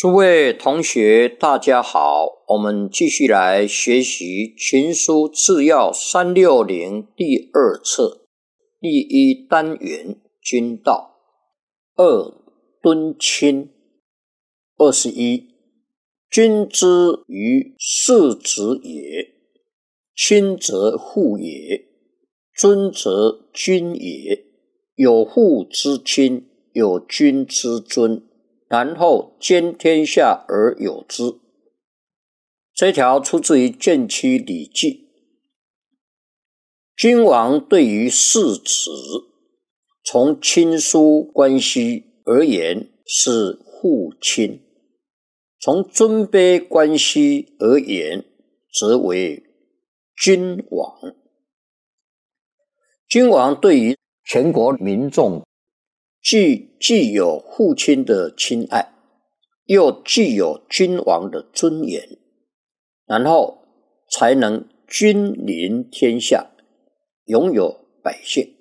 诸位同学大家好，我们继续来学习群书治要360第二册第一单元君道。二敦亲。21君之于世子也，亲则父也，尊则君也。有父之亲，有君之尊，然后兼天下而有之。这条出自于《卷七礼记》。君王对于世子，从亲疏关系而言是父亲；从尊卑关系而言，则为君王。君王对于全国民众既有父亲的亲爱，又具有君王的尊严，然后才能君临天下，拥有百姓。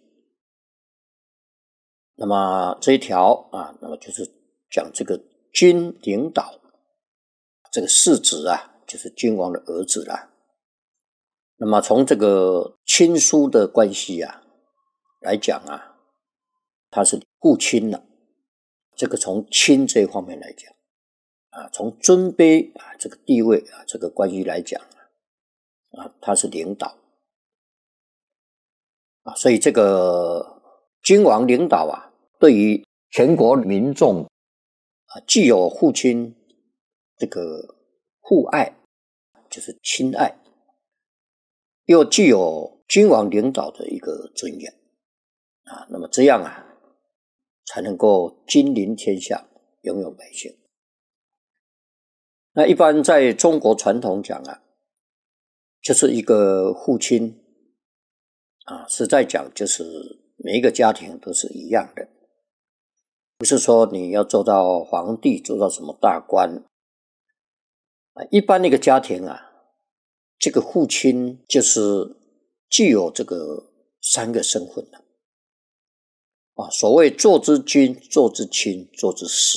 那么这一条那么就是讲这个君领导，这个世子就是君王的儿子啦。那么从这个亲疏的关系来讲他是父亲了。这个从亲这一方面来讲从尊卑这个地位这个关系来讲他是领导所以这个君王领导对于全国民众既有父亲这个父爱，就是亲爱，又具有君王领导的一个尊严那么这样才能够君临天下，拥有百姓。那一般在中国传统讲就是一个父亲实在讲就是每一个家庭都是一样的，不是说你要做到皇帝，做到什么大官一般那个家庭这个父亲就是具有这个3个身份所谓做之君，做之亲，做之师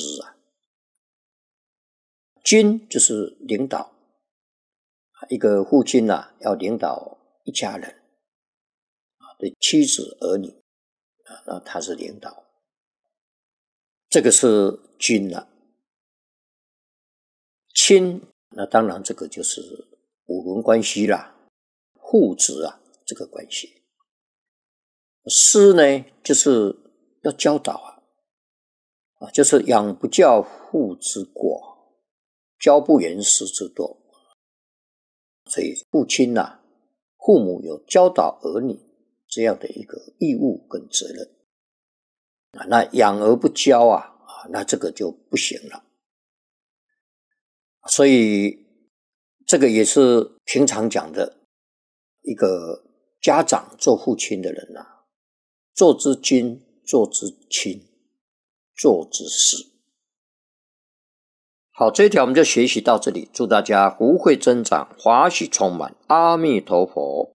君就是领导一个父亲要领导一家人对妻子儿女那他是领导，这个是君亲那当然这个就是五伦关系啦，父子这个关系。师呢就是要教导就是养不教，父之过，教不严，师之惰。所以父亲父母有教导儿女这样的一个义务跟责任那养而不教那这个就不行了。所以这个也是平常讲的一个家长做父亲的人做之君，做之亲，做之师。好，这一条我们就学习到这里，祝大家福慧增长，华喜充满，阿弥陀佛。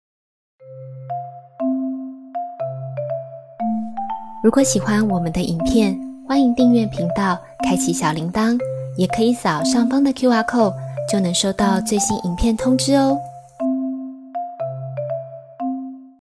如果喜欢我们的影片，欢迎订阅频道，开启小铃铛，也可以扫上方的 QR code， 就能收到最新影片通知哦。